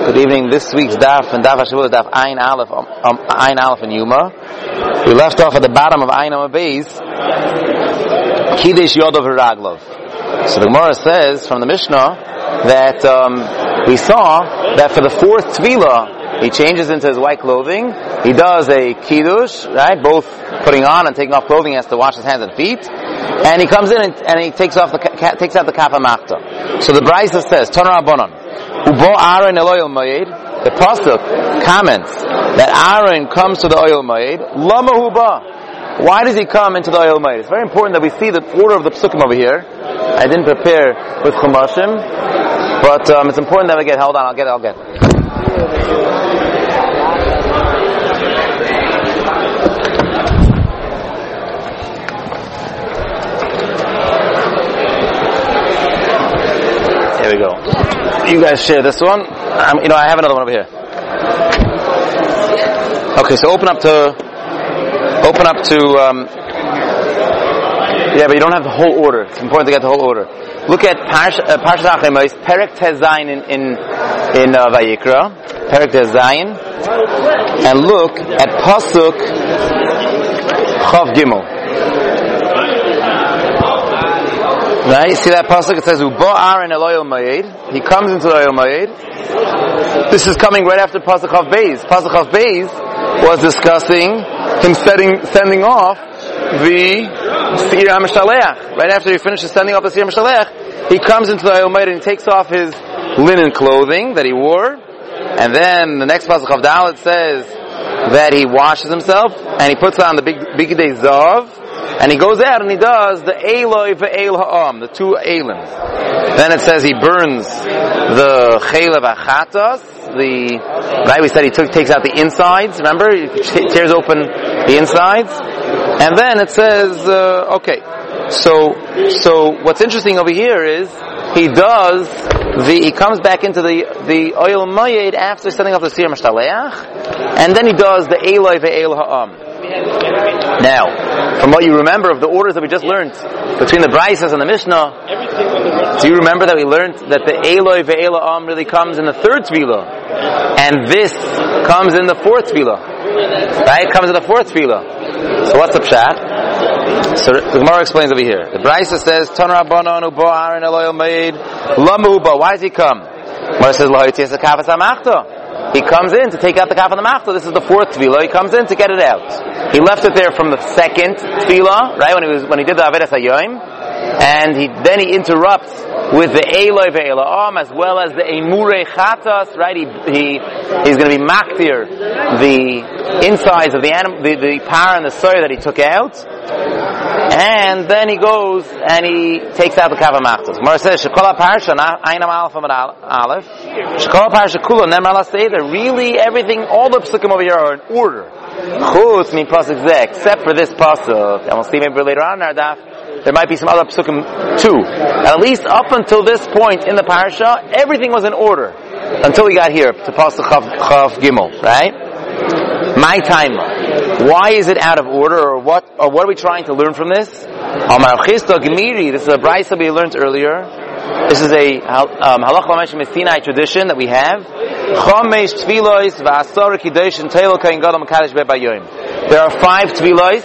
Good evening. This week's daf and daf Hashavua is daf Ayin Aleph and Yuma. We left off at the bottom of Ayin Amud Beis, Kiddush Yodov Haraglov. So the Gemara says from the Mishnah that we saw that for the fourth Tefillah, he changes into his white clothing. He does a Kiddush, right? Both putting on and taking off clothing. He has to wash his hands and feet. And he comes in and he takes out the Kaf HaMachta. So the Brisa says, Tanur Rabbanan, Ubo Aaron El Oyel Moed. The pasuk comments that Aaron comes to the Oyel Moed. Lama Huba. Why does he come into the Oyel Moed? It's very important that we see the order of the psukim over here. I didn't prepare with Chumashim, but it's important that we get. Hold on, I'll get. Here we go. You guys share this one. I have another one over here. Okay, so open up to. Yeah, but you don't have the whole order. It's important to get the whole order. Look at Parshas Achemos, Perek Tezayin in Vayikra, Perek Tezayin, and look at Pasuk Chav Gimel. Right? See that pasuk? It says, "Ubo Aaron El Oyel Moed." He comes into the Oyel Moed. This is coming right after pasuk Chav Beis. Pasuk Chav Beis was discussing him sending off the Seir HaMishaleach. Right after he finishes sending off the Seir HaMishaleach, he comes into the Oyel Moed and he takes off his linen clothing that he wore. And then the next pasuk Chav Dalet says that he washes himself and he puts on the Bigdei Zav. And he goes out and he does the Eloi ve'el ha'am, the two Elim. Then it says he burns the Chelev HaChatas, right, we said he takes out the insides, remember? He tears open the insides. And then it says, so what's interesting over here is, he comes back into the Oyel Moed after setting off the Seir HaMishaleach, and then he does the Eloi ve'el ha'am. Now, from what you remember of the orders that we just learned between the Brisas and the Mishnah, do you remember that we learned that the Eloi ve'el ha'am really comes in the third Tefillah, and this comes in the fourth Tefillah, right? It comes in the fourth Tefillah. So what's the pshat? So the Gemara explains over here. The Brisa says, Tanur Rabbanan Ubo Aaron El Oyel Moed Lama Huba. Why does he come? Gemara says, Lo Yitzias Kaf HaMachta. He comes in to take out the Kaf HaMachta. This is the fourth Tefillah. He comes in to get it out. He left it there from the second Tefillah, right? When he did the Avedas Hayoim, and then he interrupts with the Eloi ve'el ha'am as well as the Emurei Chatas, right? He's going to be maktir the insides of the animal, the par and the soy that he took out, and then he goes and he takes out the Kaf HaMachta. Gemara says, "Shekol HaParsha Ayin Aleph Amud Aleph, Shekol HaParsha Kula Nemar LaSeder." Really, everything, all the psukim over here are in order. Chutz min pasuk zeh, except for this pasuk, and we'll see maybe later on in our daf. There might be some other psukim too. At least up until this point in the parasha, everything was in order until we got here to pasuk Chav Gimel, right? My time. Why is it out of order, or what are we trying to learn from this? Amar Chisda Gemiri. This is a brisa we learned earlier. This is a halach l'meshim Sinai tradition that we have. Chomesh tfilos v'asar kiddush teil kain gadol mekadosh be'bayom. There are 5 tfilos.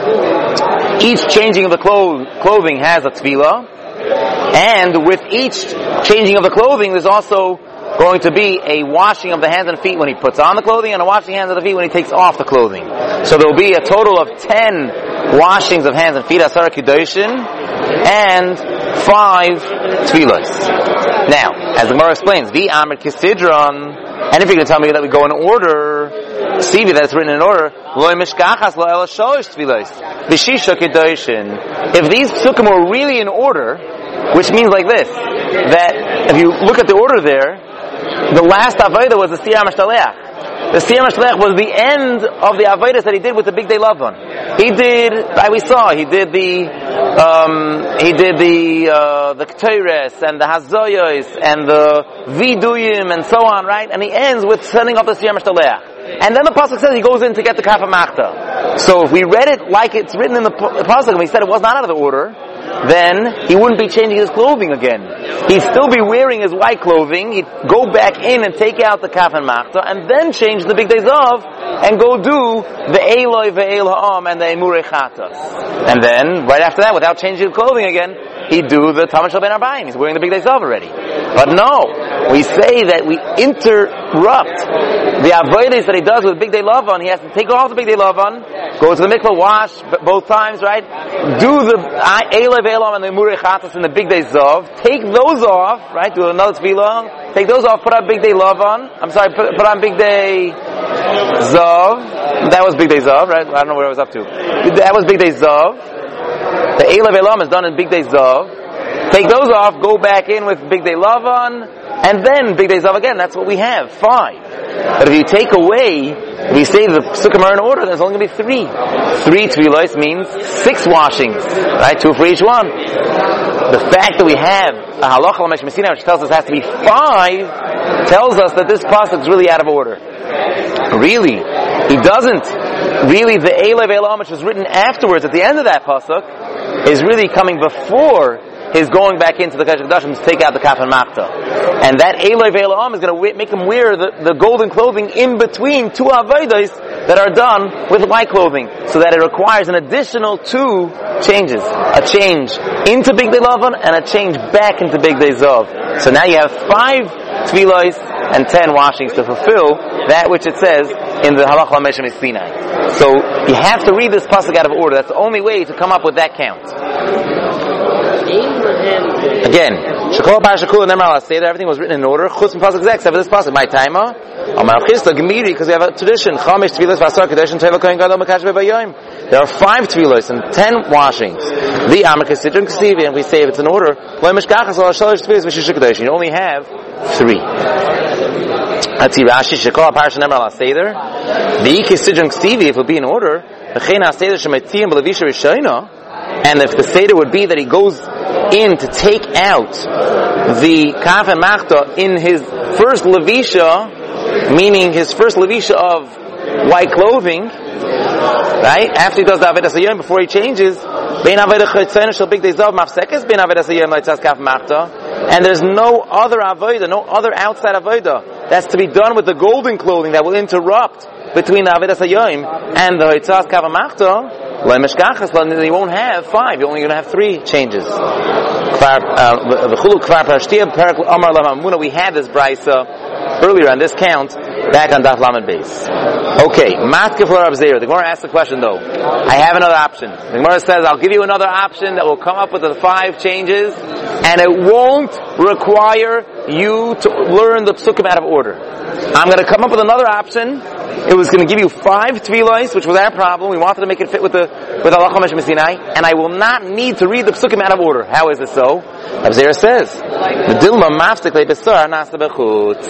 Each changing of the clothing has a tefillah, and with each changing of the clothing, there's also going to be a washing of the hands and feet when he puts on the clothing, and a washing hands and the feet when he takes off the clothing. So there will be a total of 10 washings of hands and feet, asar kiddushin, and 5 tefillos. Now, as the Gemara explains, the Amr Kisidron, and if you're going to tell me that we go in order, see that it's written in order, Lo mishkachas lo ela shalosh tefillos, v'shisha kiddushin. If these psukim were really in order, which means like this, that if you look at the order there, the last avodah was the Seir HaMishaleach. The Seir HaMishaleach was the end of the avodas that he did with the Bigdei Lavan. He did the Ketores and the Hazoyos and the Viduyim and so on, right? And he ends with sending up the Seir HaMishaleach. And then the pasuk says he goes in to get the Kaf HaMachta. So if we read it like it's written in the pasuk, and we said it was not out of the order, then he wouldn't be changing his clothing again. He'd still be wearing his white clothing. He'd go back in and take out the kaf and machta, and then change the big days of, and go do the Eloi ve'el ha'am and the emurei chatas. And then, right after that, without changing his clothing again, he'd do the Tamar Shel Ben Arbaim. He's wearing the big days of already. But no, we say that we interrupt the avodas that he does with big day lavan. He has to take off the big day lavan, go to the mikvah, wash both times, right? Do the Eloi ve'el ha'am and the emurei chatas in the big days of. Take those off, right? Do another tefillah. Take those off. Put on big day lavan. I'm sorry. Put on big day zav. That was big day zav, right? I don't know where I was up to. That was big day zav. The Eloi ve'el ha'am is done in big day zav. Take those off. Go back in with big day lavan, and then big day zav again. That's what we have. 5. But if you take away, if you say the psukim are in order, there's only going to be 3. 3 tefillos means 6 washings, right? 2 for each one. The fact that we have a halacha l'mesh mesina, which tells us it has to be 5, tells us that this pasuk is really out of order. Really, he doesn't. Really, the Eloi ve'el ha'am, which was written afterwards at the end of that pasuk, is really coming before his going back into the Kodesh HaKodashim to take out the kaf and machta. And that Eloi ve'el ha'am is going to make him wear the golden clothing in between 2 avodas that are done with white clothing, so that it requires an additional 2 changes. A change into Big Day Lavan and a change back into Big Day Zav. So now you have 5 tefillos and 10 washings to fulfill that which it says in the Halacha L'Mesh Sinai. So you have to read this pasuk out of order. That's the only way to come up with that count. Again, Shekol Parashat Kula Nemar Al Seder, everything was written in order. Chutz from pasuk Zek, except for this pasuk. My timer, Amar Chisda Gemiri, because we have a tradition. Chamish tefillos v'asar kadosh and Tevel Kohen Gadol Mekadosh B'Bayom. There are 5 tefillos and 10 washings. The Amar Kesidron Kesivi, and we say if it's in order, Lo Mishkachas Al Shalosh Tefillos V'Shish Kadosh. You only have 3. Let's see Rashi. Shekol Parashat Nemar Al Seder. The Kesidron Kesivi, if it would be in order, V'chein HaSeder Shemetiyim B'Levisha Rishayna. And if the Seder would be that he goes in to take out the kaf and machta in his first levisha, meaning his first levisha of white clothing, right? After he does the Avodas Hayom, before he changes, bein Avodah Chotzena shel Big Day Zav mafsekes bein Avodas Hayom leitzas kaf machta, and there's no other avodah, no other outside avodah that's to be done with the golden clothing that will interrupt between the Avodas Hayom and the leitzas kaf machta. Then you won't have 5. You're only going to have 3 changes. We had this brisa earlier on this count back on Daf Lamed Beis. Okay, the Gemara asked the question though. I have another option. The Gemara says, I'll give you another option that will come up with the 5 changes, and it won't require you to learn the psukim out of order. I'm going to come up with another option. It was going to give you 5 tefillos, which was our problem. We wanted to make it fit with Halacha L'Mesh Sinai, and I will not need to read the psukim out of order. How is it so? Abzera says, "The dilma mafsek le'besar nasa bechutz."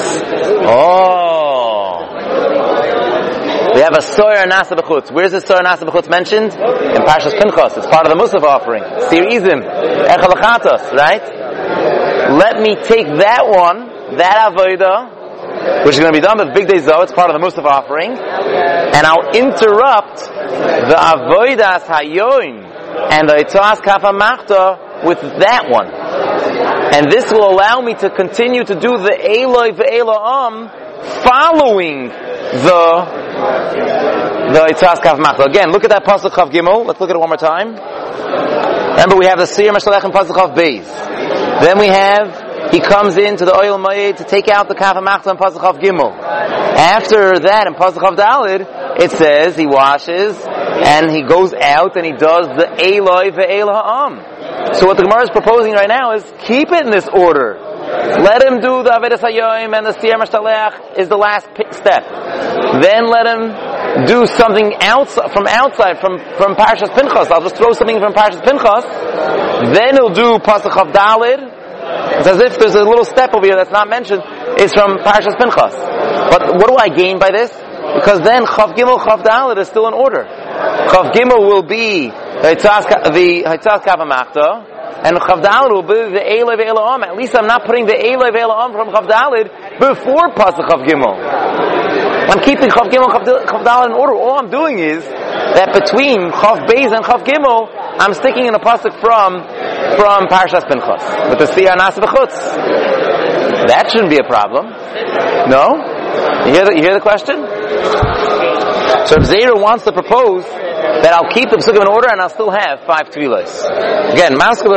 Oh, we have a soyer nasa bechutz. Where's the soyer nasa bechutz mentioned? In Parshas Pinchas. It's part of the Musaf offering. Sir Izim, Echel Chatos, right? Let me take that one, that avodah, which is going to be done with Big Day Zoh, it's part of the Musaf offering, and I'll interrupt the Avodas Hayoim and the Eitzas Kafa Machta with that one. And this will allow me to continue to do the Eloi ve'el ha'am following the Eitzas Kafa Machta. Again, look at that Pasuk Chav Gimel. Let's look at it one more time. Remember, we have the Siyar Mashalech and Pasuk Chav Beis. Then we have he comes into the Oyel Moed to take out the Kaf HaMachta and Pasuk Chav Gimel. After that, in Pasuk Chav Daled, it says he washes and he goes out and he does the Eloi ve'el ha'am. So what the Gemara is proposing right now is keep it in this order. Let him do the Avodas Hayom and the Siyar Mashalech is the last step. Then let him do something from Parshas Pinchas. I'll just throw something from Parshas Pinchas. Then he'll do Pasuk Chav Daled. It's as if there's a little step over here that's not mentioned. It's from Parshas Pinchas. But what do I gain by this? Because then Chav Gimel, Chav Daled is still in order. Chav Gimel will be the Heitzas Kav HaMachta, and Chav Daled will be the Eloi ve'el ha'am. At least I'm not putting the Eloi ve'el ha'am from Chav Daled before Pasuk Chav Gimel. I'm keeping Chav Gimel, Chav Daled in order. All I'm doing is that between Chav Beis and Chav Gimel, I'm sticking in a pasuk from Parshas Pinchas with the Siyar Nasa B'chutz. That shouldn't be a problem. No? You hear the question? So if Zera wants to propose that I'll keep the psukim in order and I'll still have 5 tefillos. Again,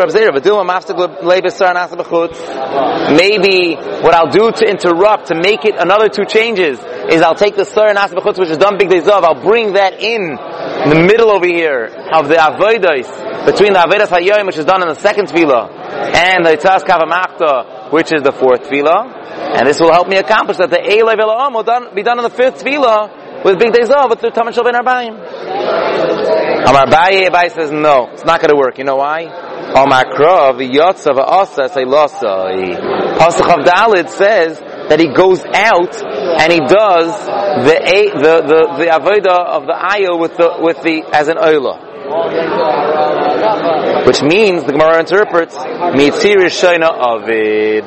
maybe what I'll do to interrupt, to make it another 2 changes, is I'll take the Sar Nasa B'chutz, which is done Big Day Zav, I'll bring that in the middle over here of the Avodos, between the Avodas Hayoim, which is done in the 2nd tefillah, and the Yitzhak Kavamachta, which is the 4th tefillah. And this will help me accomplish that the Eilai Ve'La'am will be done in the 5th tefillah with Big Day Zav, with the Taman Shel Ben Arbayim. Amar Abaye says, no, it's not going to work. You know why? Amar Krav, Yotza V'Asa Seilosai. Pasuk of Dalit says that he goes out and he does the avodah of the ayo with the as an oila, which means the Gemara interprets Mitzir Shayna Avid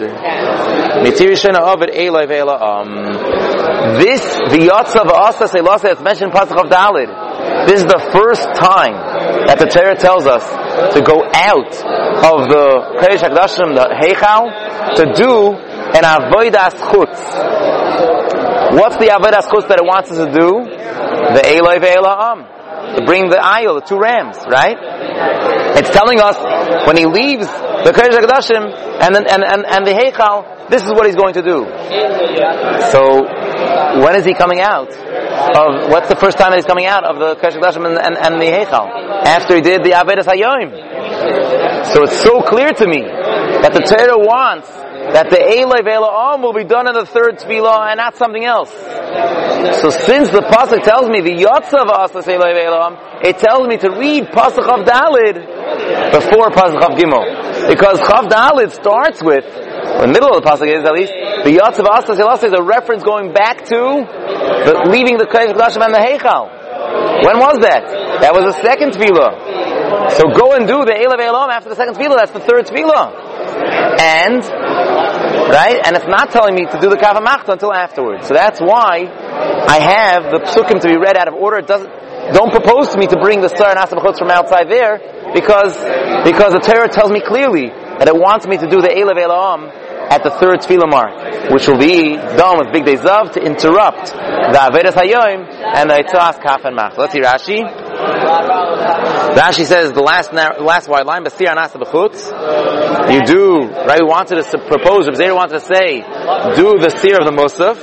Eloi Ve'La'am. This V'Yotza V'Asa Seilosai that's mentioned in Pasuk of Dalit. This is the first time that the Torah tells us to go out of the Kodesh HaKodashim, the Heichal, to do an Avodas Chutz. What's the Avodas Chutz that it wants us to do? The Eloi Ve'La'am. To bring the ayil, the 2 rams, right? It's telling us when he leaves the Kodesh HaKodashim and the Heichal, this is what he's going to do. So, when is he coming out? What's the first time that he's coming out of the Kodesh HaKodashim and the Heichal? After he did the Avodas Hayoim. So it's so clear to me that the Torah wants that the Eloi Ve'La'am will be done in the 3rd tefillah and not something else. So since the pasuk tells me the Yotza V'Asa Eloi Ve'La'am, it tells me to read pasuk of Dalid before pasuk of Gimel, because Chav Dalid starts with, or the middle of the pasuk is at least, the Yotza V'Asa Eloi is a reference going back to leaving the Kodesh HaKodashim and the Heichal. When was that? That was the 2nd tefillah. So go and do the Eloi Ve'La'am after the 2nd tefillah. That's the 3rd tefillah. And it's not telling me to do the Kavamachta until afterwards. So that's why I have the psukim to be read out of order. Don't propose to me to bring the Sar Nasa B'chutz from outside there, because the Torah tells me clearly that it wants me to do the Eloi Ve'La'am at the 3rd tefillah mark, which will be done with Big Day Zav to interrupt the Avodas Hayoim and the Yitzhak Kaf and Mach. Let's see Rashi. Rashi says the last wide line, Basir Nasa B'chutz. You do, right? We wanted to propose, Reb Zera wanted to say, do the seer of the Musaf.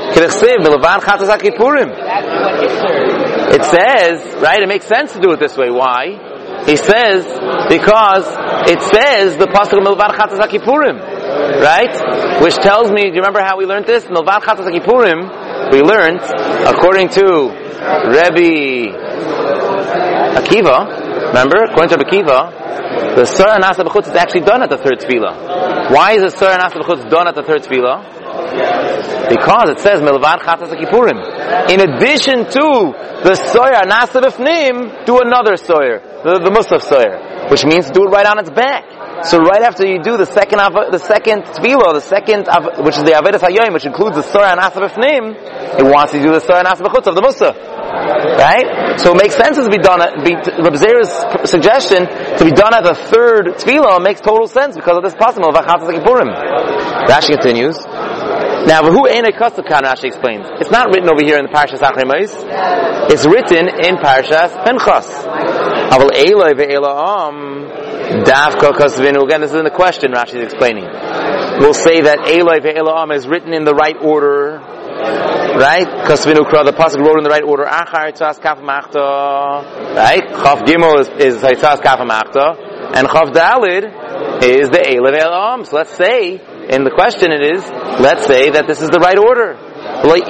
It says, right? It makes sense to do it this way. Why? He says, because it says the pasuk Milvan Chatas HaKippurim, right? Which tells me, do you remember how we learned this? Milvan Chatas HaKippurim, we learned, according to Rebbe Akiva, remember? According to Rebbe Akiva, the Sar Nasa B'chutz is actually done at the 3rd tefillah. Why is the Sar Nasa B'chutz done at the 3rd tefillah? Because it says Milvad Chatas HaKippurim. In addition to the Soyer Nasa B'fnim, do another Soyer, the Musaf Soyer, which means do it right on its back. So right after you do the second tefillah, which is the Avodas Hayoim, which includes the Soyer Nasa B'fnim, it wants to do the Soyer Nasa B'chutz of the Musaf. Right? So it makes sense to be done Reb Zera's suggestion to be done at the 3rd tefillah makes total sense because of this possible Vachatas HaKippurim. Rashi continues. Now, who ain't a custom kan? Rashi explains. It's not written over here in the Parshas Achrei Mos. It's written in Parshas Pinchas. Aval Eloi ve'Ela'am Davka Kasvinu. Again, this is in the question Rashi is explaining. We'll say that Eloi ve'Ela'am is written in the right order. Right? Kasvinu Kra, the pasuk wrote in the right order. Achar Yitzhak Kaf Machta. Right? Chav Gimel is Yitzhak Kaf Machta. And Chav Dalid is the Eloi ve'Ela'am. So let's say, in the question let's say that this is the right order. We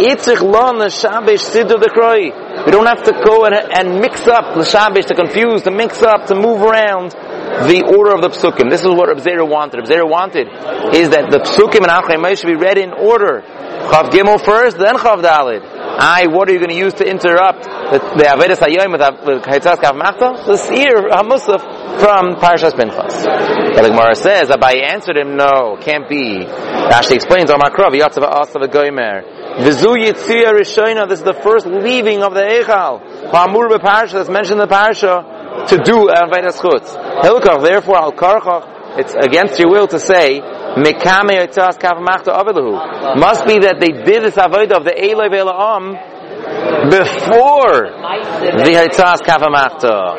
don't have to go and mix up the Shabesh, to confuse, to mix up, to move around the order of the psukim. This is what Reb Zera wanted. Reb Zera wanted is that the psukim and Achrei Mos should be read in order. Chav Gimel first, then Chav Dalid. What are you going to use to interrupt the Avodas Hayoim with Yitzhak Kaf Machta? The Seir HaMusaf from Parshas Pinchas. But the Gemara says, Abaye answered him, no, can't be. Rashi explains, Amar Krav, Yotzav Asav Goymer. Vizu Yitzia Rishayna, this is the first leaving of the Eichal. Pa'amur beParsha, that's mentioned in the Parsha. to do Avodas Chutz. Hilkach, therefore, al karchach, it's against your will to say, Mekame Yitzas Kav Machta Avelahu. Must be that they did this avodah of the Eloi Ve'La'am before the Yitzas Kav Machta.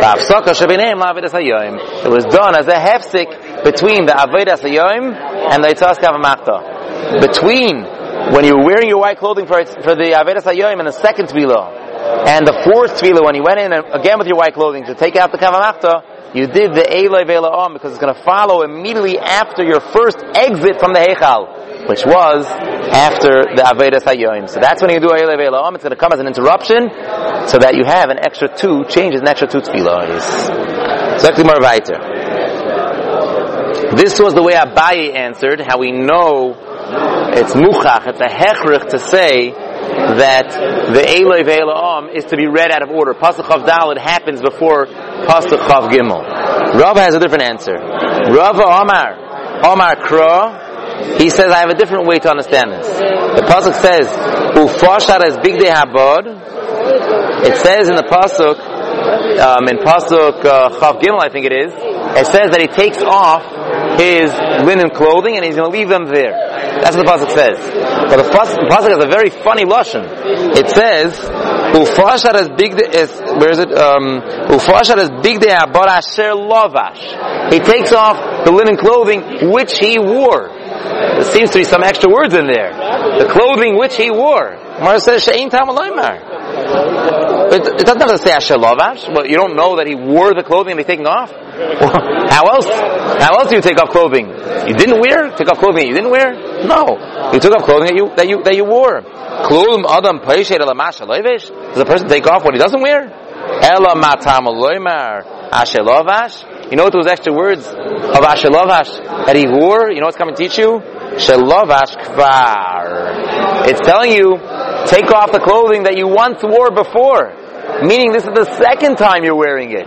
It was done as a hefsik between the Avodas Hayom and the Yitzas Kav Machta. Between when you were wearing your white clothing for the Avodas Hayom and the second Tefillah, and the fourth Tefillah, when you went in again with your white clothing to take out the Kav Machta, you did the Eloi Ve'La'am because it's going to follow immediately after your first exit from the Heichal, which was after the Avodas Hayom. So that's when you do Eloi Ve'La'am. It's going to come as an interruption, so that you have an extra 2 changes, an extra 2 tefillahs. This was the way Abaye answered. How we know it's muchach, it's a hechrich to say that the Eloi Ve'La'am is to be read out of order. Pasuk Chav Daled happens before Pasuk Chav Gimel. Rava has a different answer. Rava Omar Kra, he says, I have a different way to understand this. The Pasuk says, Ufashar es bigdei habod. It says in the Pasuk, in Pasuk Chav Gimel, I think it is, it says that he takes off his linen clothing and he's going to leave them there. That's what the Pasuk says. But the Pasuk has a very funny lashon. It says, Ufashar es bigdei, where is it? Ufashar es bigdei habod asher lovash. He takes off the linen clothing which he wore. There seems to be some extra words in there. The clothing which he wore. Mar says She'ein Tam Aloymar. It doesn't have to say Asher Lovash. Well, you don't know that he wore the clothing and he's taking off. Well, how else do you take off clothing? You didn't wear? Take off clothing you didn't wear? No. You took off clothing that you wore. Klum Adam Paishet Elamash Aloyvish. Does a person take off what he doesn't wear? Ela Matam Aloymar Asher Lovash. You know what those extra words of Asher Lovash that he wore? You know what's coming to teach you? Shelovash Kvar. It's telling you, take off the clothing that you once wore before. Meaning this is the second time you're wearing it.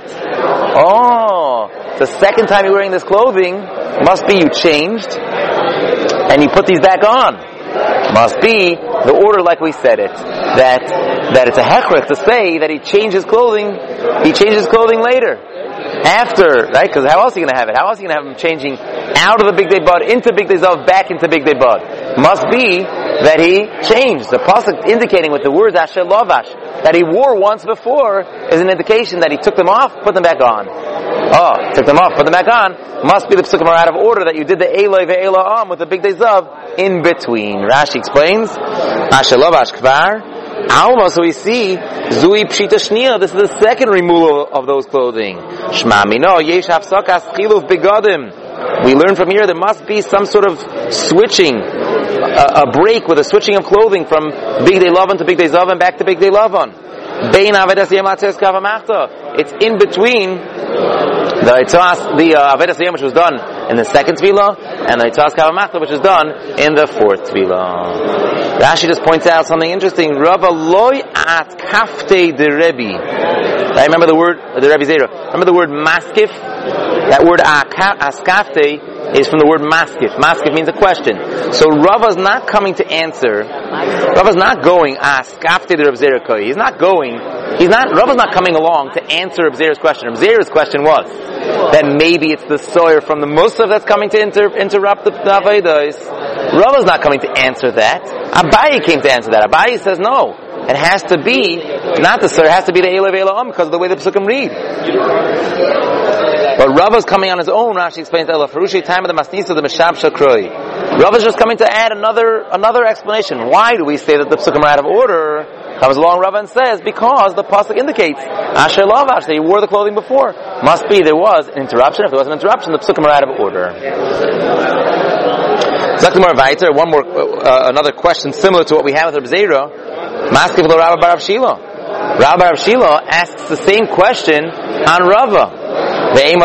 Oh, the second time you're wearing this clothing, must be you changed, and you put these back on. Must be the order like we said it. That it's a hechrich to say that he changes clothing later. After, right? Because how else are you going to have it? How else are you going to have him changing out of the Big Day Bud, into Big Day Zav, back into Big Day Bud? Must be that he changed. The pasuk indicating with the words Asher Lovash that he wore once before is an indication that he took them off, put them back on. Oh, took them off, put them back on. Must be the psukim are out of order that you did the Eloi Ve'La'am with the Big Day Zav in between. Rashi explains Asher Lovash Kvar. Alma, so we see Zui Pshita Shnia. This is the second removal of those clothing. Shma Mino Yesh Hafsakas Chiluf Begadim. We learn from here there must be some sort of switching, a break with a switching of clothing from Big Day Lavan to Big Day Zavan back to Big Day Lavan. Bein Avedas Yom Atzes Kav Machta. It's in between the Avedas Yom which was done in the second Tefillah and the Yitzas Kav Machta which was done in the fourth Tefillah. Rashi just points out something interesting. Rava loy at kafte de Rebbe. I remember the word, the Rebbe Zera. Remember the word maskif? That word askafte is from the word maskif. Maskif means a question. So Rava's not coming to answer. Rava's not going askafte de Rebbe Zera koi. Rava's not coming along to answer Rebbe Zera's question. Rebbe Zera's question was that maybe it's the soyer from the Musaf that's coming to interrupt the Avedas. Rava's not coming to answer that. Abaye came to answer that. Abaye says no. It has to be not the soyer. It has to be the Eloi Ve'La'am because of the way the Pesukim read. But Rava's coming on his own. Rashi explains that Farushi time of the Masnisa the Meshab Shakroi. Rava's just coming to add another explanation. Why do we say that the Pesukim are out of order? Comes along Rava and says, because the pasuk indicates Asher Lavash, that he wore the clothing before. Must be there was an interruption. If there was an interruption, the psukim are out of order. One more, another question similar to what we have with Reb Zera. Maskiv lo Rabbi Bar Shila. Rabbi Bar Shila asks the same question on Rava. He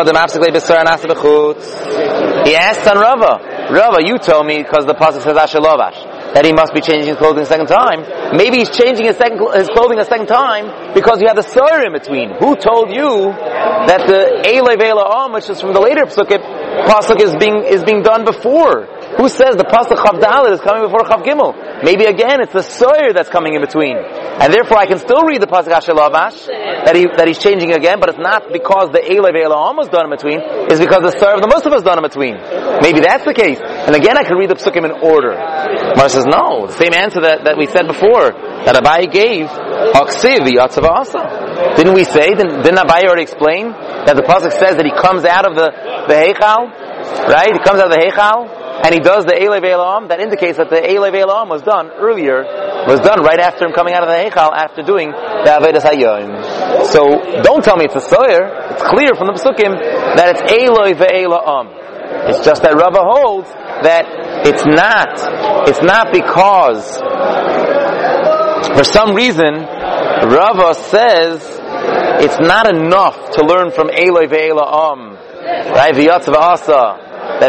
asks on Rava, you told me because the pasuk says Asher Lavash that he must be changing his clothing a second time. Maybe he's changing his clothing a second time because you have the soyer in between. Who told you that the Eloi Ve'La'am, which is from the later pasuk is being done before? Who says the pasuk Chav Daled is coming before Chav Gimel? Maybe again it's the soyer that's coming in between. and therefore I can still read the pasuk Asher Lavash that he's changing again, but it's not because the Eilei Ve'elam was done in between. It's because the Sar of the Musaf was done in between. Maybe that's the case. And again, I can read the psukim in order. Mar says no. The same answer that we said before that Abai gave. Haksiv Yatzav Asa. Didn't we say? Didn't Abai already explain that the pasuk says that he comes out of the Heichal, right? He comes out of the Heichal and he does the Eilei Ve'elam. That indicates that the Eilei Ve'elam was done earlier, was done right after him coming out of the Heichal, after doing the Avodas Hayom. So don't tell me it's a Soyer. It's clear from the psukim that it's Eilei Ve'elam. It's just that Rava holds that it's not because for some reason Rava says it's not enough to learn from Eilei Ve'elam, right? V'yatzav Asa.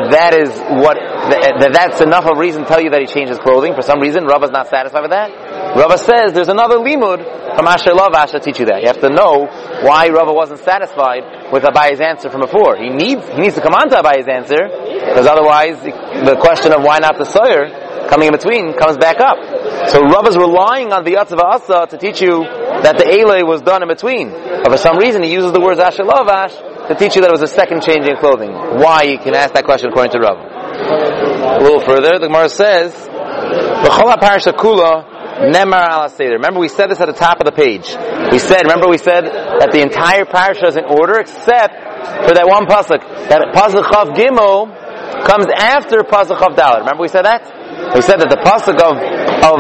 That's enough of a reason to tell you that he changed his clothing. For some reason, Rava's not satisfied with that. Rava says there's another limud from Asher Lavash to teach you that. You have to know why Rava wasn't satisfied with Abai's answer from before. He needs to come on to Abai's answer, because otherwise the question of why not the Soyer coming in between comes back up. So Rava's relying on the Yatzav Asa to teach you that the Eilei was done in between. But for some reason he uses the words Asher Lavash to teach you that it was a second change in clothing. Why? You can ask that question according to Rava. A little further, the Gemara says, V'chol ha'parasha kula nemar ala seder. Remember we said this at the top of the page. We said that the entire parasha is in order except for that one pasuk. That pasuk Chav Gimel comes after pasuk Chav Dalet. Remember we said that? We said that the pasuk of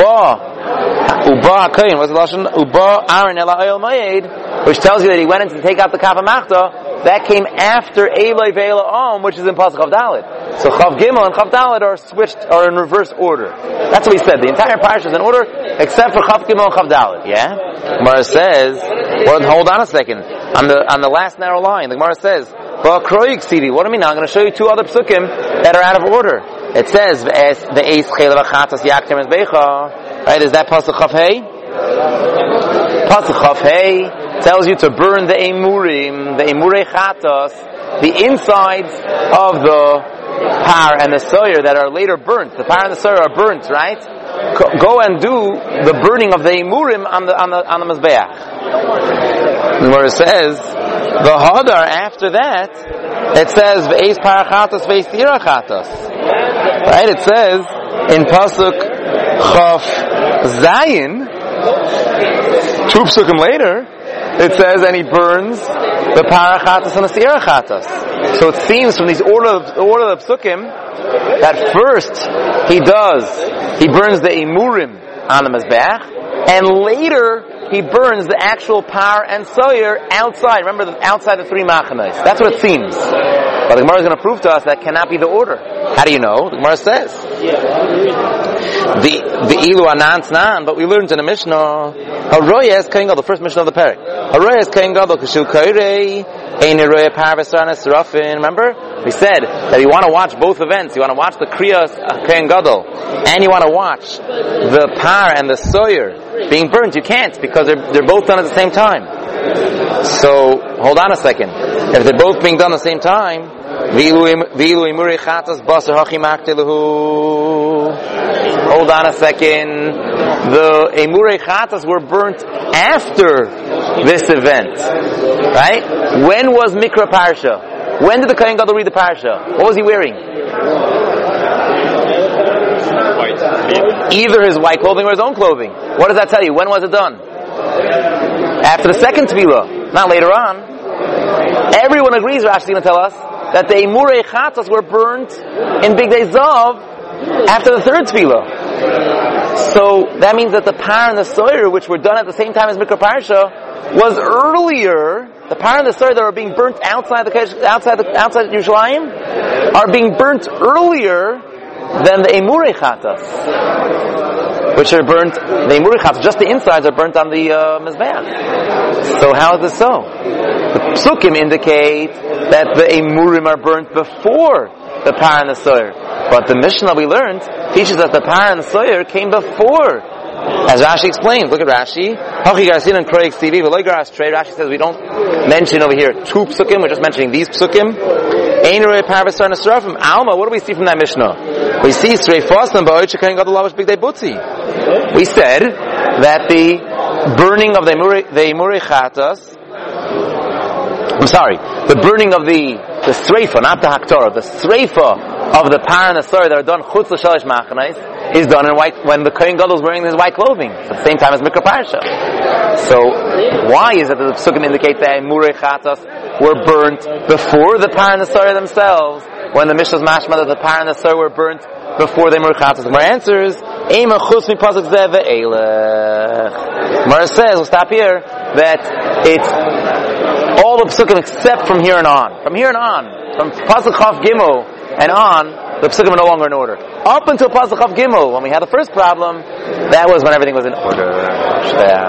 Uba HaKoyin, what's the lashon? Uba Aaron Ela Oyel Moed, which tells you that he went in to take out the Kappa Machta. That came after Eilei Ve'elam, which is in pasuk Chav Dalet. So Chav Gimel and Chav Dalet are in reverse order. That's what we said. The entire parasha is in order except for Chav Gimel and Chav Dalet. Yeah. Gemara says, well, hold on a second. On the last narrow line, the Gemara says, "What do I mean? Now I'm going to show you two other psukim that are out of order." It says, "The Eis Chel Vachatas Yaktem Ezbecha." Right? Is that pasuk Chav Hey? Pasuk Chav Hey tells you to burn the emurim, the emurei chatas, the insides of the par and the soyer that are later burnt. The par and the soyer are burnt, right? Go and do the burning of the emurim on the mizbeach. Where it says the hadar after that, it says ve'es parachatas ve'es tirachatas. Right? It says in pasuk Chaf Zayin, two psukim later, it says, and he burns the parachatas and the sirachatas. So it seems from these order of the psukim that first he burns the emurim on the mizbeach, and later he burns the actual par and soyer outside. Remember, outside the three machanos. That's what it seems. But the Gemara is going to prove to us that cannot be the order. How do you know? The Gemara says the ilu anans nan, but we learned in the Mishnah haroyes kain gadol, the first Mishnah of the parak. Haroyes kain gadol kashil kairei ein haroyes parvasanas serafin. Remember, we said that you want to watch both events. You want to watch the kriyas kain gadol, and you want to watch the par and the soyer being burnt. You can't because they're both done at the same time. So hold on a second. If they're both being done at the same time, hold on a second. The emurei chatas were burnt after this event, right? When was Mikra Parsha? When did the Kohen Gadol read the Parsha? What was he wearing? Either his white clothing or his own clothing. What does that tell you? When was it done? After the second Tefillah, not later on. Everyone agrees, Rashi is going to tell us, that the emurei chatas were burnt in Big Day Zav after the third Tefillah. So that means that the par and the soyer, which were done at the same time as Mikra Parsha, was earlier. The par and the soyer that were being burnt outside Yerushalayim are being burnt earlier than the emurei chatas, which are burnt. The emurei chatas, just the insides, are burnt on the mizbeach. So how is this so? The psukim indicate that the emurim are burnt before the par and the soyer, but the Mishnah we learned teaches that the par and the soyer came before. As Rashi explains, look at Rashi. Rashi says we don't mention over here two psukim, we're just mentioning these psukim. Alma, what do we see from that Mishnah? We see Sreifos and Ba'oich Kohen Gadol Lavash Bigdei Butzi. We said that the burning of the Imurei Chatas, the burning of the Sreifa, not the Haktorah, the Sreifa of the Par and the Sor that are done Chutz L'Shalish Machanais is done in white, when the Kohen Gadol is wearing his white clothing, at the same time as Mikra Parsha. So, why is it that the Psukim indicate that Imurei Chatas were burnt before the Par and the Sor themselves, when the Mishnah's mashma that the Par and the Sor were burnt before the Imurei Chatas? The Gemara answers, Eima Chus Mi Pasuk Zeh Ve'elech. Gemara says, we'll stop here, that it's all the Psukim except from here and on. From here and on, from Pasuk Chaf Gimel and on, the Psukim are no longer in order. Up until Pasuk Chaf Gimel, when we had the first problem, that was when everything was in order.